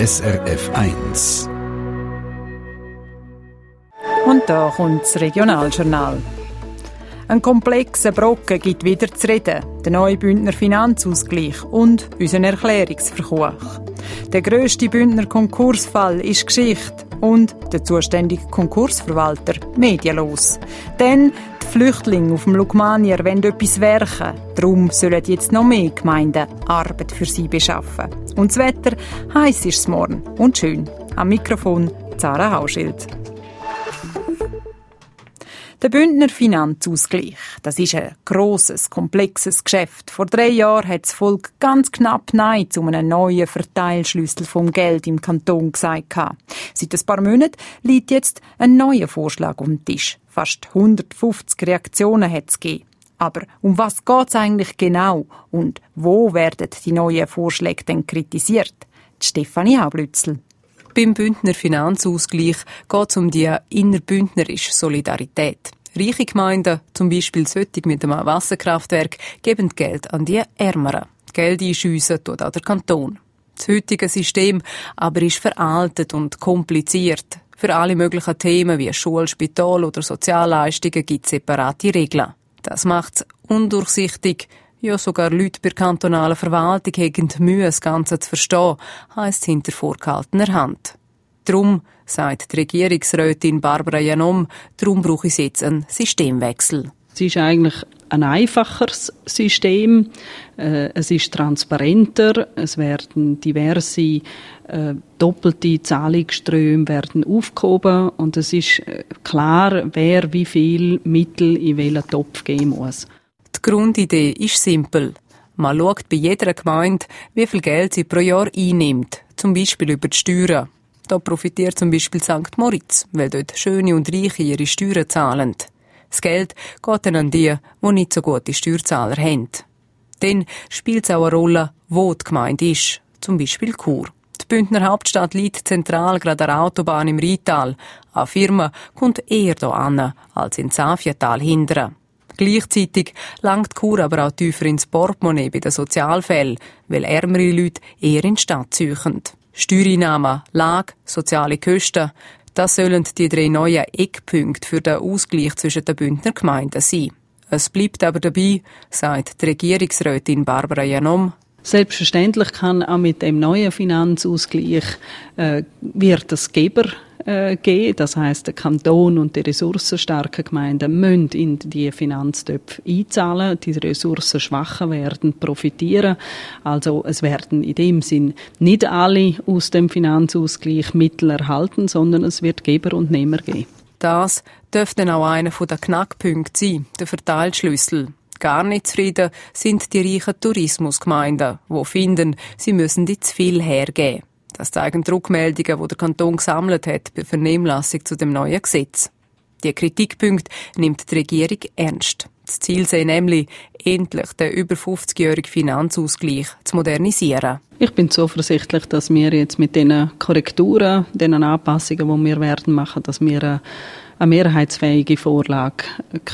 SRF 1. Und da kommt das Regionaljournal. Ein komplexer Brocken gibt wieder zu reden. Der neue Bündner Finanzausgleich und unser Erklärungsversuch. Der grösste Bündner Konkursfall ist Geschichte und der zuständige Konkursverwalter medienlos. Denn die Flüchtlinge auf dem Lukmanier wollen etwas werken. Darum sollen jetzt noch mehr Gemeinden Arbeit für sie beschaffen. Und das Wetter, heiß ist es morgen und schön. Am Mikrofon Zara Hauschild. Der Bündner Finanzausgleich, das ist ein grosses, komplexes Geschäft. Vor 3 Jahren hat das Volk ganz knapp Nein zu einem neuen Verteilschlüssel vom Geld im Kanton gesagt. Seit ein paar Monaten liegt jetzt ein neuer Vorschlag auf dem Tisch. Fast 150 Reaktionen hat es gegeben. Aber um was geht es eigentlich genau? Und wo werden die neuen Vorschläge denn kritisiert? Die Stefanie Hablützel. Beim Bündner Finanzausgleich geht es um die innerbündnerische Solidarität. Reiche Gemeinden, zum Beispiel solche mit einem Wasserkraftwerk, geben Geld an die Ärmeren. Geld einschiessen tut auch der Kanton. Das heutige System aber ist veraltet und kompliziert. Für alle möglichen Themen wie Schule, Spital oder Sozialleistungen gibt es separate Regeln. Das macht es undurchsichtig. Ja, sogar Leute bei der kantonalen Verwaltung haben Mühe, das Ganze zu verstehen, heisst es hinter vorgehaltener Hand. Darum, sagt die Regierungsrätin Barbara Janom, darum brauche ich jetzt einen Systemwechsel. Es ist eigentlich ein einfacheres System. Es ist transparenter. Es werden diverse doppelte Zahlungsströme werden aufgehoben und es ist klar, wer wie viel Mittel in welchen Topf geben muss. Die Grundidee ist simpel. Man schaut bei jeder Gemeinde, wie viel Geld sie pro Jahr einnimmt, zum Beispiel über die Steuern. Da profitiert zum Beispiel St. Moritz, weil dort Schöne und Reiche ihre Steuern zahlen. Das Geld geht dann an die nicht so gute Steuerzahler haben. Dann spielt es auch eine Rolle, wo die Gemeinde ist, zum Beispiel Chur. Die Bündner Hauptstadt liegt zentral gerade an der Autobahn im Rheintal. Eine Firma kommt eher hier an, als ins Safiatal hindern. Gleichzeitig langt Chur aber auch tiefer ins Portemonnaie bei den Sozialfällen, weil ärmere Leute eher in die Stadt suchen. Steuereinnahmen, Lage, soziale Kosten, das sollen die 3 neuen Eckpunkte für den Ausgleich zwischen den Bündner Gemeinden sein. Es bleibt aber dabei, sagt die Regierungsrätin Barbara Janom. Selbstverständlich kann auch mit dem neuen Finanzausgleich wird es Geber geben. Das heisst, der Kanton und die ressourcenstarken Gemeinden müssen in die Finanztöpfe einzahlen. Die ressourcenschwachen werden profitieren. Also es werden in dem Sinn nicht alle aus dem Finanzausgleich Mittel erhalten, sondern es wird Geber und Nehmer geben. Das dürfte auch einer der Knackpunkte sein, der Verteilschlüssel. Gar nicht zufrieden sind die reichen Tourismusgemeinden, die finden, sie müssen die zu viel hergeben. Das zeigen die Rückmeldungen, die der Kanton gesammelt hat bei Vernehmlassung zu dem neuen Gesetz. Die Kritikpunkte nimmt die Regierung ernst. Das Ziel sei nämlich, endlich den über 50-jährigen Finanzausgleich zu modernisieren. Ich bin zuversichtlich, dass wir jetzt mit diesen Korrekturen, diesen Anpassungen, die wir werden machen, dass wir eine mehrheitsfähige Vorlage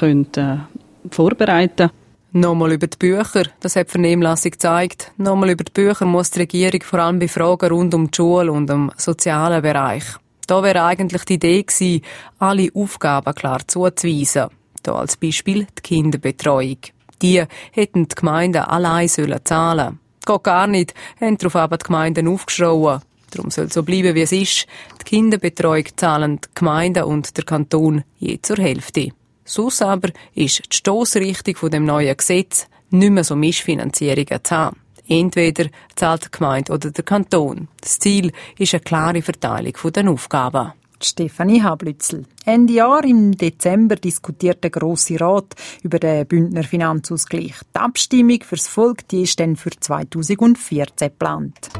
vorbereiten. Nochmal über die Bücher, das hat die Vernehmlassung gezeigt. Nochmal über die Bücher muss die Regierung vor allem bei Fragen rund um die Schule und den sozialen Bereich. Da wäre eigentlich die Idee gewesen, alle Aufgaben klar zuzuweisen. Da als Beispiel die Kinderbetreuung. Die hätten die Gemeinden allein zahlen sollen. Geht gar nicht, haben darauf aber die Gemeinden aufgeschrien. Darum soll es so bleiben, wie es ist. Die Kinderbetreuung zahlen die Gemeinden und der Kanton je zur Hälfte. Sonst aber ist die Stossrichtung von dem neuen Gesetz nicht mehr so Mischfinanzierungen zu haben. Entweder zahlt die Gemeinde oder der Kanton. Das Ziel ist eine klare Verteilung der Aufgaben. Stefanie Hablützel. Ende Jahr im Dezember diskutiert der Grosse Rat über den Bündner Finanzausgleich. Die Abstimmung fürs Volk die ist dann für 2014 geplant.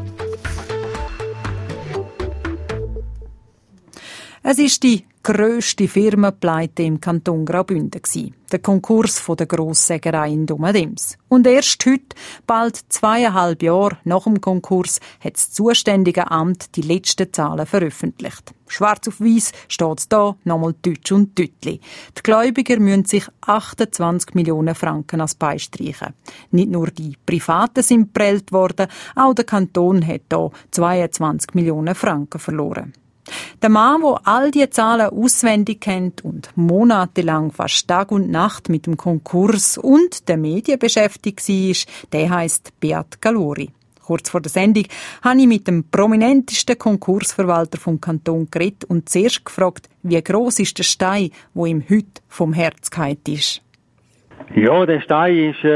Es ist die grösste Firmenpleite im Kanton Graubünden gsi. Der Konkurs der Grosssägerei in Domadems. Und erst heute, bald 2,5 Jahre nach dem Konkurs, hat das zuständige Amt die letzten Zahlen veröffentlicht. Schwarz auf Weiss steht es da nochmal deutsch und deutlich. Die Gläubiger müssen sich 28 Millionen Franken als Bein streichen. Nicht nur die Privaten sind prellt worden, auch der Kanton hat hier 22 Millionen Franken verloren. Der Mann, der all diese Zahlen auswendig kennt und monatelang fast Tag und Nacht mit dem Konkurs und den Medien beschäftigt war, der heisst Beat Galori. Kurz vor der Sendung habe ich mit dem prominentesten Konkursverwalter vom Kanton geredet und zuerst gefragt, wie gross ist der Stein, der ihm heute vom Herz gefallen ist. Ja, der Stein ist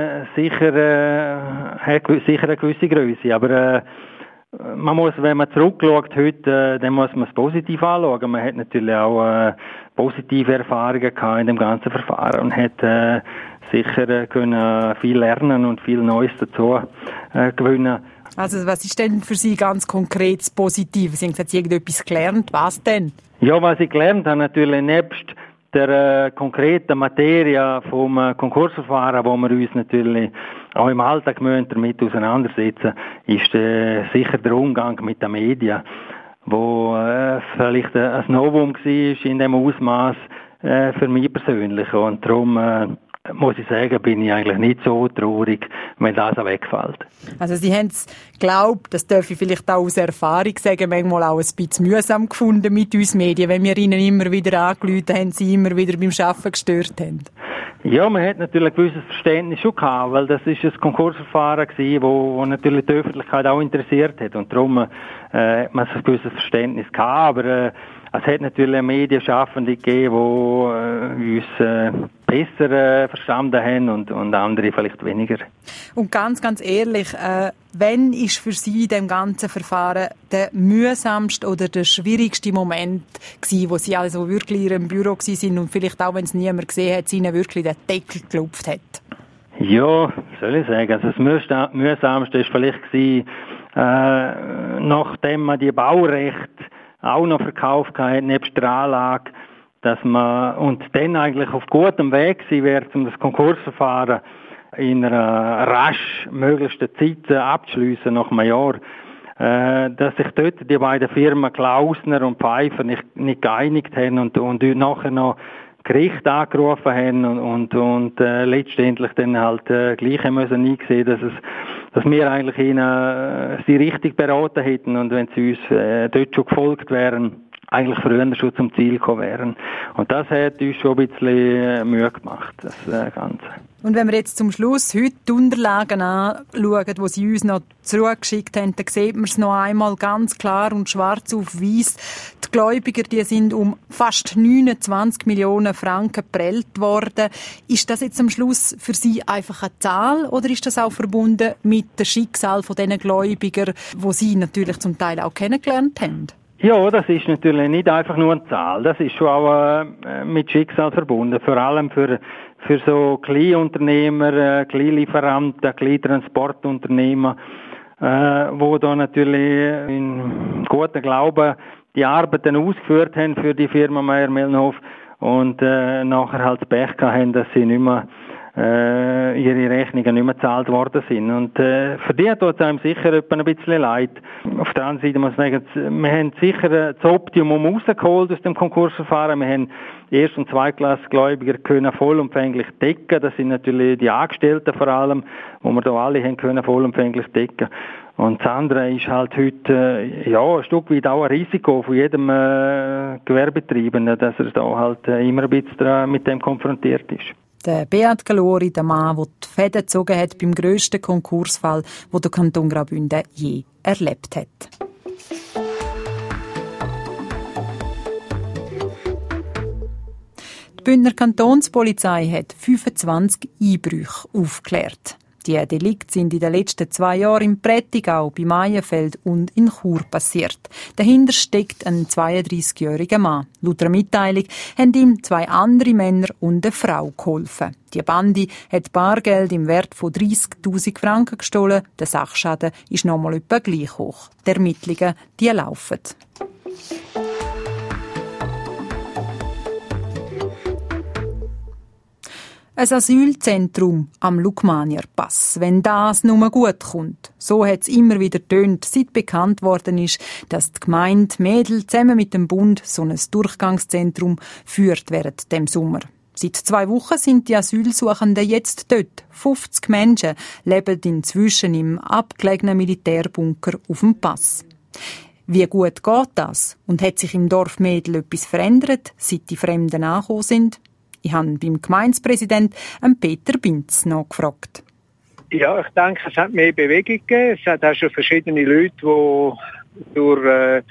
sicher eine gewisse Grösse, aber man muss, wenn man zurückschaut heute, dann muss man es positiv anschauen. Man hat natürlich auch positive Erfahrungen gehabt in dem ganzen Verfahren und hat sicher können viel lernen und viel Neues dazu gewinnen. Also was ist denn für Sie ganz konkret positiv? Sie haben gesagt, Sie haben etwas gelernt. Was denn? Ja, was ich gelernt habe, natürlich nebst der konkreten Materie vom Konkursverfahren, wo wir uns natürlich auch im Alltag damit auseinandersetzen, ist sicher der Umgang mit den Medien, wo vielleicht ein Novum war in dem Ausmaß für mich persönlich. Und darum muss ich sagen, bin ich eigentlich nicht so traurig, wenn das auch wegfällt. Also Sie haben es geglaubt, das darf ich vielleicht auch aus Erfahrung sagen, manchmal auch ein bisschen mühsam gefunden mit uns Medien, wenn wir Ihnen immer wieder angerufen haben, Sie immer wieder beim Arbeiten gestört haben. Ja, man hat natürlich ein gewisses Verständnis schon gehabt, weil das ist ein Konkursverfahren gewesen, wo natürlich die Öffentlichkeit auch interessiert hat und darum hat man ein gewisses Verständnis gehabt, aber es hat natürlich Medienschaffende gegeben, die uns besser verstanden haben und andere vielleicht weniger. Und ganz ehrlich, wann ist für Sie in dem ganzen Verfahren der mühsamste oder der schwierigste Moment gewesen, wo Sie also wirklich in Ihrem Büro waren und vielleicht auch, wenn es niemand gesehen hat, Ihnen wirklich den Deckel geklopft hat? Ja, soll ich sagen, also das mühsamste war vielleicht gewesen, nachdem man die Baurechte auch noch verkauft hat, nebst der Anlage, dass man und dann eigentlich auf gutem Weg gewesen wäre, um das Konkursverfahren in einer rasch möglichsten Zeit abzuschliessen, nach einem Jahr, dass sich dort die beiden Firmen Klausner und Pfeiffer nicht geeinigt haben und nachher noch Gericht angerufen haben und letztendlich dann halt gleich müssen einsehen, dass wir eigentlich ihnen sie richtig beraten hätten und wenn sie uns dort schon gefolgt wären, eigentlich früher schon zum Ziel gekommen wären. Und das hat uns schon ein bisschen Mühe gemacht, das Ganze. Und wenn wir jetzt zum Schluss heute die Unterlagen anschauen, die Sie uns noch zurückgeschickt haben, dann sieht man es noch einmal ganz klar und schwarz auf weiss. Die Gläubiger, die sind um fast 29 Millionen Franken geprellt worden. Ist das jetzt am Schluss für Sie einfach eine Zahl oder ist das auch verbunden mit dem Schicksal von diesen Gläubigern, die Sie natürlich zum Teil auch kennengelernt haben? Ja, das ist natürlich nicht einfach nur eine Zahl. Das ist schon auch mit Schicksal verbunden. Vor allem für so Kleinunternehmer, Kleinlieferanten, Kleintransportunternehmer, wo da natürlich in gutem Glauben die Arbeiten ausgeführt haben für die Firma Mayr-Melnhof und nachher halt das Pech gehabt haben, dass sie nicht mehr ihre Rechnungen nicht mehr gezahlt worden sind. Und für die tut es einem sicher ein bisschen leid. Auf der anderen Seite muss man sagen, wir haben sicher das Optimum rausgeholt aus dem Konkursverfahren. Wir haben Erst- und Zweitklassgläubiger können vollumfänglich decken. Das sind natürlich die Angestellten vor allem, wo wir da alle haben können vollumfänglich decken. Und das andere ist halt heute ein Stück weit auch ein Risiko von jedem Gewerbetreibenden, dass er da halt immer ein bisschen mit dem konfrontiert ist. Der Beat Galori, der Mann, der die Fäden gezogen hat beim grössten Konkursfall, den der Kanton Graubünden je erlebt hat. Die Bündner Kantonspolizei hat 25 Einbrüche aufgeklärt. Die Delikte sind in den letzten 2 Jahren im Prättigau, bei Maienfeld und in Chur passiert. Dahinter steckt ein 32-jähriger Mann. Laut einer Mitteilung haben ihm 2 andere Männer und eine Frau geholfen. Die Bande hat Bargeld im Wert von 30'000 Franken gestohlen. Der Sachschaden ist nochmal etwa gleich hoch. Die Ermittlungen, die laufen. Ein Asylzentrum am Lukmanier Pass, wenn das nur gut kommt. So hat es immer wieder getönt, seit bekannt worden ist, dass die Gemeinde Mädel zusammen mit dem Bund so ein Durchgangszentrum führt während dem Sommer. Seit 2 Wochen sind die Asylsuchenden jetzt dort. 50 Menschen leben inzwischen im abgelegenen Militärbunker auf dem Pass. Wie gut geht das? Und hat sich im Dorf Mädel etwas verändert, seit die Fremden angekommen sind? Ich habe beim Gemeindepräsidenten Peter Binz nachgefragt. Ja, ich denke, es hat mehr Bewegung gegeben. Es hat auch schon verschiedene Leute, die durch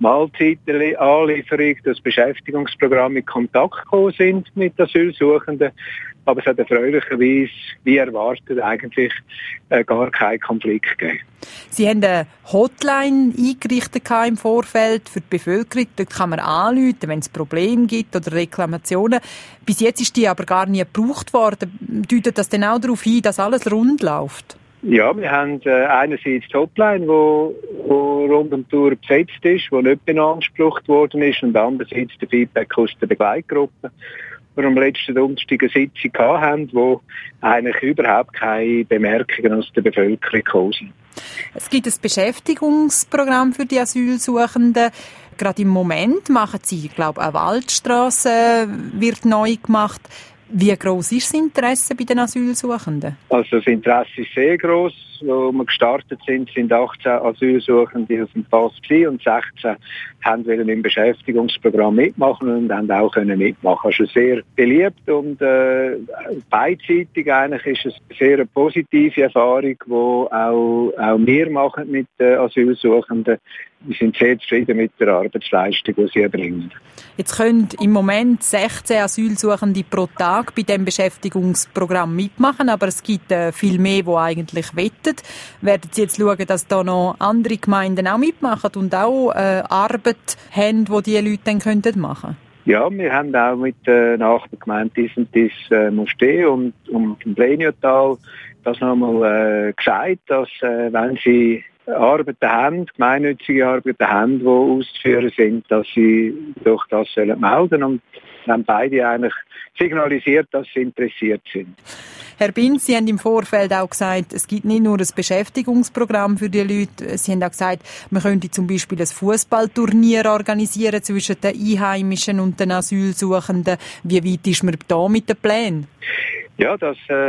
Mahlzeitenanlieferung, das Beschäftigungsprogramm in Kontakt gekommen sind mit Asylsuchenden. Aber es hat erfreulicherweise, wie erwartet, eigentlich gar keinen Konflikt gegeben. Sie haben eine Hotline eingerichtet im Vorfeld für die Bevölkerung. Dort kann man anrufen, wenn es Probleme gibt oder Reklamationen. Bis jetzt ist die aber gar nie gebraucht worden. Deutet das denn auch darauf hin, dass alles rund läuft? Ja, wir haben einerseits die Hotline, die rund um die Tour besetzt ist, die nicht beansprucht worden ist, und andererseits der Feedback aus der Begleitgruppe, wir am letzten Donnerstag eine Sitzung hatten, wo eigentlich überhaupt keine Bemerkungen aus der Bevölkerung gekommen sind. Es gibt ein Beschäftigungsprogramm für die Asylsuchenden. Gerade im Moment machen Sie, ich glaube, eine Waldstrasse wird neu gemacht. Wie gross ist das Interesse bei den Asylsuchenden? Also das Interesse ist sehr gross. Wo wir gestartet sind 18 Asylsuchende auf dem Pass und 16 wollten im Beschäftigungsprogramm mitmachen und haben auch mitmachen. Also sehr beliebt und beidseitig eigentlich ist es eine sehr positive Erfahrung, die auch wir machen mit den Asylsuchenden. Wir sind sehr zufrieden mit der Arbeitsleistung, die sie erbringen. Jetzt können im Moment 16 Asylsuchende pro Tag bei dem Beschäftigungsprogramm mitmachen, aber es gibt viel mehr, die eigentlich wollen. Werden Sie jetzt schauen, dass da noch andere Gemeinden auch mitmachen und auch Arbeit haben, die diese Leute dann machen können? Ja, wir haben auch mit der Nachbargemeinde Disentis Mostee und dem Bleniotal das nochmal gesagt, dass wenn sie Arbeiten haben, gemeinnützige Arbeiten haben, die auszuführen sind, dass sie doch das melden sollen. Und haben beide eigentlich signalisiert, dass sie interessiert sind. Herr Binz, Sie haben im Vorfeld auch gesagt, es gibt nicht nur ein Beschäftigungsprogramm für die Leute, Sie haben auch gesagt, man könnte zum Beispiel ein Fußballturnier organisieren zwischen den Einheimischen und den Asylsuchenden. Wie weit ist man da mit den Plänen? Ja,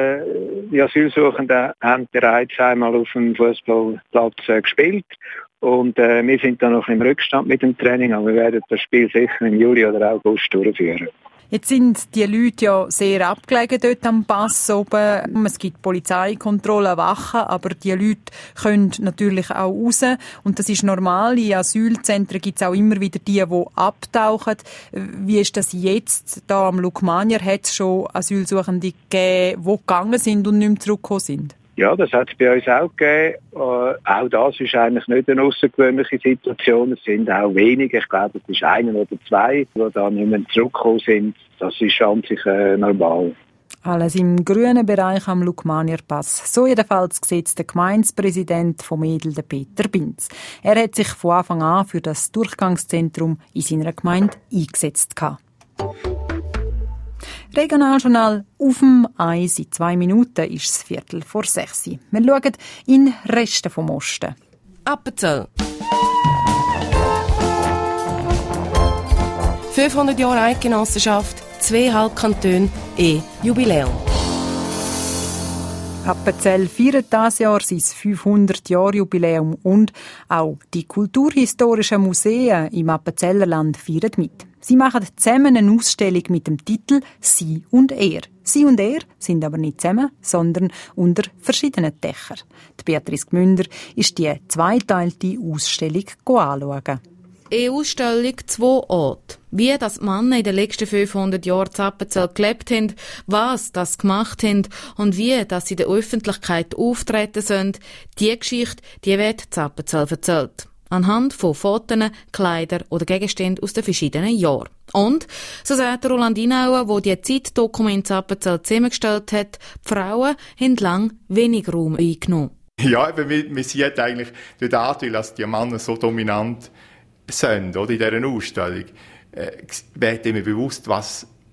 die Asylsuchenden haben bereits einmal auf dem Fußballplatz gespielt und wir sind da noch im Rückstand mit dem Training, aber wir werden das Spiel sicher im Juli oder August durchführen. Jetzt sind die Leute ja sehr abgelegen dort am Pass oben. Es gibt Polizeikontrollen, Wachen, aber die Leute können natürlich auch raus. Und das ist normal. In Asylzentren gibt es auch immer wieder die abtauchen. Wie ist das jetzt? Da am Lukmanier hat es schon Asylsuchende gegeben, die gegangen sind und nicht mehr zurückgekommen sind? Ja, das hat es bei uns auch gegeben. Auch das ist eigentlich nicht eine außergewöhnliche Situation. Es sind auch wenige, ich glaube, es ist 1 oder 2, die da nicht mehr zurückgekommen sind. Das ist an sich normal. Alles im grünen Bereich am Lukmanier Pass. So jedenfalls sieht der Gemeindepräsident von Mädel, der Peter Binz. Er hat sich von Anfang an für das Durchgangszentrum in seiner Gemeinde eingesetzt. Regionaljournal auf dem Eis. In 2 Minuten ist es 5:45. Wir schauen in den Resten vom Osten. Appenzell. 500 Jahre Eidgenossenschaft, 2 Halbkantone, Jubiläum. Appenzell feiert dieses Jahr sein 500-Jahr-Jubiläum und auch die kulturhistorischen Museen im Appenzellerland feiern mit. Sie machen zusammen eine Ausstellung mit dem Titel «Sie und er». Sie und er sind aber nicht zusammen, sondern unter verschiedenen Dächern. Die Beatrice Gmünder ist die zweiteilte Ausstellung anschauen. Eine Ausstellung 2 Orte. Wie das die Männer in den letzten 500 Jahren in Appenzell gelebt haben, was das gemacht haben und wie dass sie in der Öffentlichkeit auftreten sind, die Geschichte, die wird in Appenzell erzählt. Anhand von Fotos, Kleidern oder Gegenständen aus den verschiedenen Jahren. Und, so sagt Roland Inauer, der die Zeitdokumente in Appenzell zusammengestellt hat, die Frauen haben lang wenig Raum eingenommen. Ja, man sieht eigentlich dort an, dass die Männer so dominant sind, oder, in dieser Ausstellung. Wird immer bewusst, was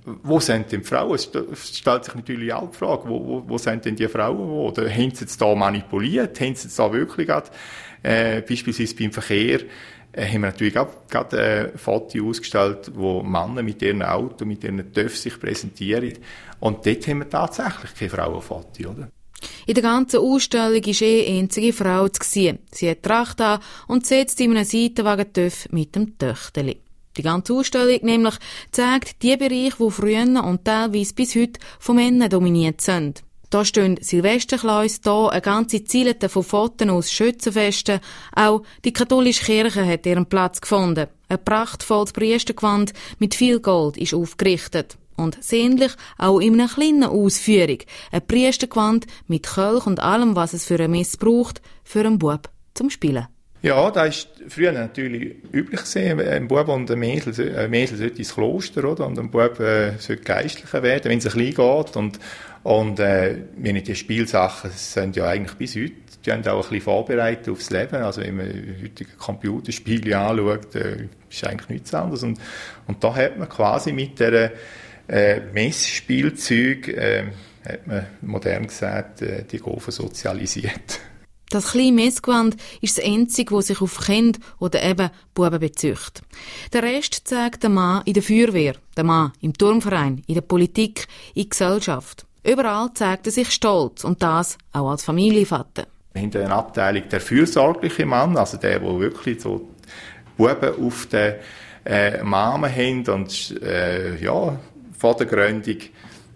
wo sind denn die Frauen? Es stellt sich natürlich auch die Frage, wo sind denn die Frauen? Oder haben sie jetzt da manipuliert? Haben sie jetzt da wirklich beispielsweise beim Verkehr, haben wir natürlich gerade Fotos ausgestellt, wo Männer mit ihren Autos, mit ihren TÜV sich präsentieren. Und dort haben wir tatsächlich keine Frauenfotos, oder? In der ganzen Ausstellung war eine einzige Frau zu sehen. Sie hat Tracht an und sitzt in einem Seitenwagen TÜV mit dem Töchterli. Die ganze Ausstellung nämlich zeigt die Bereiche, die früher und teilweise bis heute von Männern dominiert sind. Da stehen Silvesterkleus, da eine ganze Zielete von Fotos aus Schützenfesten. Auch die katholische Kirche hat ihren Platz gefunden. Ein prachtvolles Priestergewand mit viel Gold ist aufgerichtet. Und sehnlich auch in einer kleinen Ausführung. Ein Priestergewand mit Kelch und allem, was es für eine Messe braucht, für einen Bub zum Spielen. Ja, das war früher natürlich üblich gewesen. Ein Bub und ein Mädel sollte ins Kloster, oder? Und ein Bub sollte Geistlicher werden, wenn es ein bisschen geht. Und wenn die Spielsachen sind ja eigentlich bis heute, die haben auch ein bisschen vorbereitet aufs Leben. Also wenn man heutige Computerspiele anschaut, ist eigentlich nichts anderes. Und da hat man quasi mit der Messspielzeug, hat man modern gesagt, die Gofen sozialisiert. Das kleine Messgewand ist das Einzige, das sich auf Kinder oder eben Buben bezieht. Der Rest zeigt der Mann in der Feuerwehr, der Mann im Turnverein, in der Politik, in der Gesellschaft. Überall zeigt er sich stolz und das auch als Familienvater. Wir haben eine Abteilung der fürsorgliche Mann, also der wirklich so Buben auf den Mamen haben und vordergründig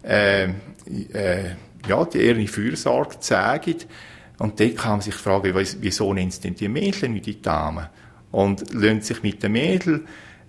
die ihre Fürsorge zeigen. Und dort kann man sich fragen, wieso nennen sie denn die Mädchen nicht die Damen? Und lassen sich mit den Mädchen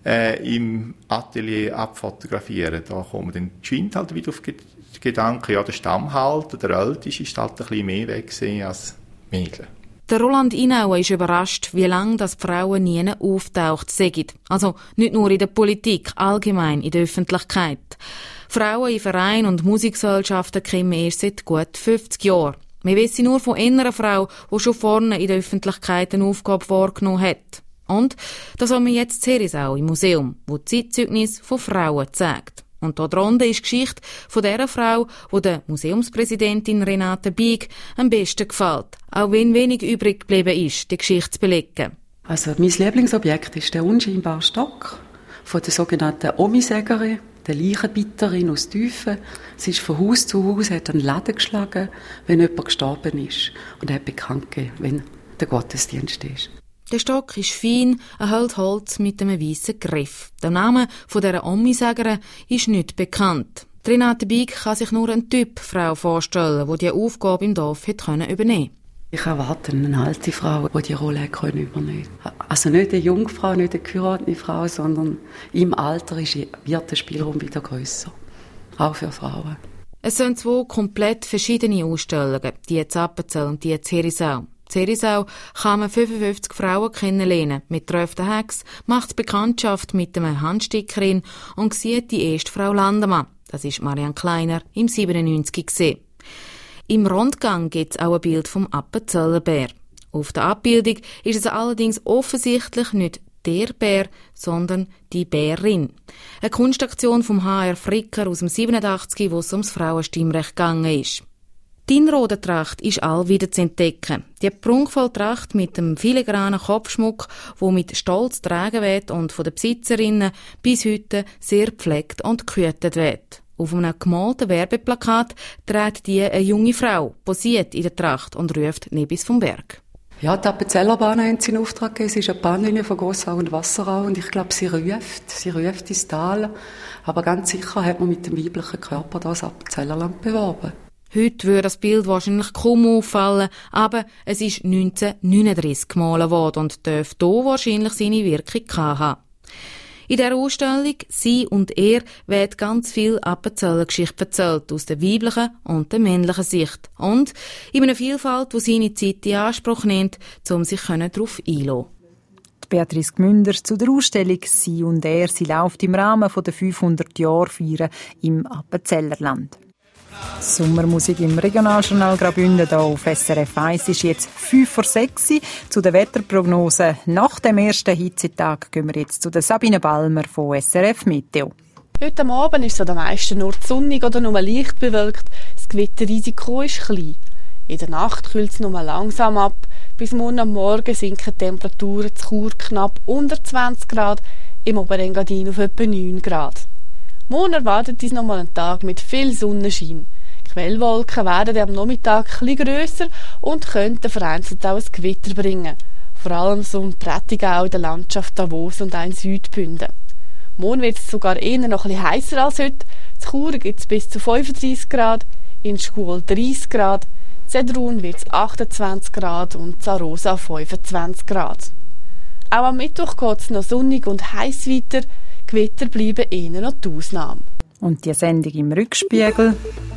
im Atelier abfotografieren. Da kommen dann geschwind halt wieder auf die Gedanken, ja, der Stammhalter, der Älteste, ist halt ein bisschen mehr weggesehen als Mädchen. Der Roland Inauer ist überrascht, wie lange das Frauen nie auftaucht sind. Also nicht nur in der Politik, allgemein in der Öffentlichkeit. Frauen in Vereinen und Musikgesellschaften kennen wir erst seit gut 50 Jahren. Wir wissen nur von einer Frau, die schon vorne in der Öffentlichkeit eine Aufgabe vorgenommen hat. Und das haben wir jetzt in Herisau im Museum, wo die Zeitzeugnisse von Frauen zeigt. Und da drunter ist die Geschichte von der Frau, die der Museumspräsidentin Renate Bieg am besten gefällt. Auch wenn wenig übrig geblieben ist, die Geschichte zu belegen. Also mein Lieblingsobjekt ist der unscheinbare Stock von der sogenannten Omisägerin, der Leichenbitterin aus Tüfen. Sie ist von Haus zu Haus, hat einen Laden geschlagen, wenn jemand gestorben ist. Und hat bekannt gegeben, wenn der Gottesdienst ist. Der Stock ist fein, ein Holz mit einem weißen Griff. Der Name von dieser Omisägerin ist nicht bekannt. Renate Bieg kann sich nur eine Typfrau vorstellen, die diese Aufgabe im Dorf übernehmen konnte. Ich erwarte eine alte Frau, die diese Rolle übernehmen kann. Also nicht eine Jungfrau, nicht eine geheiratete Frau, sondern im Alter wird der Spielraum wieder grösser. Auch für Frauen. Es sind zwei komplett verschiedene Ausstellungen, die in Appenzell und die in Herisau. In Herisau kann man 55 Frauen kennenlernen. Mit 12. Hex macht Bekanntschaft mit einer Handstickerin und sieht die erste Frau Landemann. Das ist Marianne Kleiner im 97 gesehen. Im Rundgang gibt es auch ein Bild vom Appenzeller Bär. Auf der Abbildung ist es allerdings offensichtlich nicht der Bär, sondern die Bärin. Eine Kunstaktion vom HR Fricker aus dem 87, wo es ums Frauenstimmrecht gegangen ist. Die Inrodentracht ist all wieder zu entdecken. Die prunkvolle Tracht mit dem filigranen Kopfschmuck, wo mit Stolz getragen wird und von den Besitzerinnen bis heute sehr gepflegt und gehütet wird. Auf einem gemalten Werbeplakat trägt die eine junge Frau, posiert in der Tracht und ruft Nebis vom Berg. Ja, die Appenzeller Bahn haben sie in Auftrag gegeben. Sie ist eine Bahnlinie von Gossau und Wasserau und ich glaube, sie ruft ins Tal. Aber ganz sicher hat man mit dem weiblichen Körper das Appenzellerland beworben. Heute würde das Bild wahrscheinlich kaum auffallen, aber es ist 1939 gemalt worden und dürfte hier wahrscheinlich seine Wirkung haben. In dieser Ausstellung «Sie und er» wird ganz viel Appenzeller Geschichte erzählt, aus der weiblichen und der männlichen Sicht. Und in einer Vielfalt, die seine Zeit in Anspruch nimmt, um sich darauf einzulassen. Beatrice Gmünder zu der Ausstellung «Sie und er». Sie läuft im Rahmen der 500-Jahr-Feier im Appenzellerland. Sommermusik im Regionaljournal Graubünden hier auf SRF 1 ist jetzt 5:06 zu den Wetterprognosen. Nach dem ersten Hitzetag gehen wir jetzt zu der Sabine Balmer von SRF Meteo. Heute Abend ist es an den meisten Orten sonnig oder nur leicht bewölkt. Das Gewitterrisiko ist klein. In der Nacht kühlt es nur langsam ab. Bis morgen am Morgen sinken die Temperaturen zu Chur knapp unter 20 Grad, im Oberengadin auf etwa 9 Grad. Morgen erwartet uns nochmal ein Tag mit viel Sonnenschein. Die Quellwolken werden am Nachmittag etwas grösser und könnten vereinzelt auch ein Gewitter bringen. Vor allem so im Prättigau, in der Landschaft Davos und auch in Südbünden. Morgen wird es sogar eher noch ein bisschen heißer als heute. In Chur gibt es bis zu 35 Grad, in Schkuhl 30 Grad, in Sedrun wird es 28 Grad und in Arosa 25 Grad. Auch am Mittwoch geht es noch sonnig und heiß weiter. Gewitter bleiben eher noch die Ausnahme. Und die Sendung im Rückspiegel.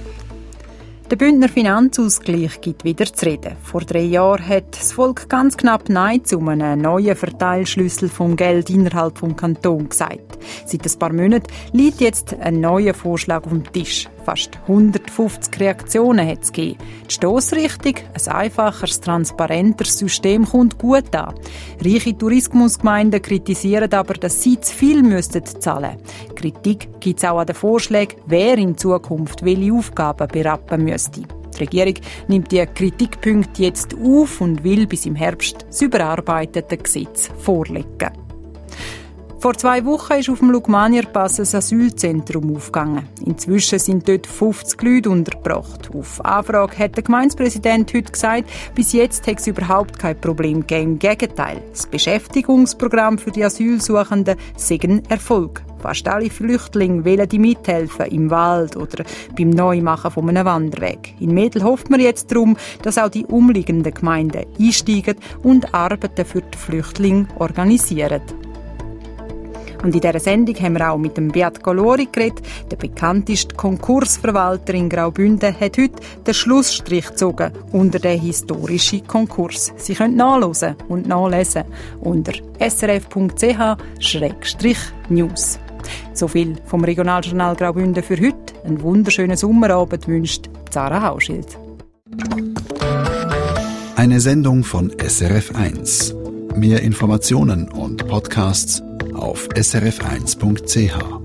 Der Bündner Finanzausgleich gibt wieder zu reden. Vor 3 Jahren hat das Volk ganz knapp Nein zu einem neuen Verteilschlüssel vom Geld innerhalb des Kantons gesagt. Seit ein paar Monaten liegt jetzt ein neuer Vorschlag auf dem Tisch. Fast 150 Reaktionen hat es gegeben. Die Stossrichtung, ein einfacheres, transparenteres System kommt gut an. Reiche Tourismusgemeinden kritisieren aber, dass sie zu viel zahlen müssten. Kritik gibt es auch an den Vorschlägen, wer in Zukunft welche Aufgaben berappen müsste. Die Regierung nimmt die Kritikpunkte jetzt auf und will bis im Herbst das überarbeitete Gesetz vorlegen. Vor 2 Wochen ist auf dem Lugmanierpass ein Asylzentrum aufgegangen. Inzwischen sind dort 50 Leute untergebracht. Auf Anfrage hat der Gemeindepräsident heute gesagt, bis jetzt hat es überhaupt kein Problem gegeben. Im Gegenteil, das Beschäftigungsprogramm für die Asylsuchenden sei ein Erfolg. Fast alle Flüchtlinge wollen die mithelfen, im Wald oder beim Neumachen von einem Wanderweg. In Medel hofft man jetzt darum, dass auch die umliegenden Gemeinden einsteigen und Arbeiten für die Flüchtlinge organisieren. Und in dieser Sendung haben wir auch mit dem Beat Golori geredet. Der bekannteste Konkursverwalter in Graubünden hat heute den Schlussstrich gezogen unter den historischen Konkurs. Sie können nachhören und nachlesen unter srf.ch/news. So viel vom Regionaljournal Graubünden für heute. Einen wunderschönen Sommerabend wünscht Zara Hauschild. Eine Sendung von SRF1. Mehr Informationen und Podcasts auf srf1.ch.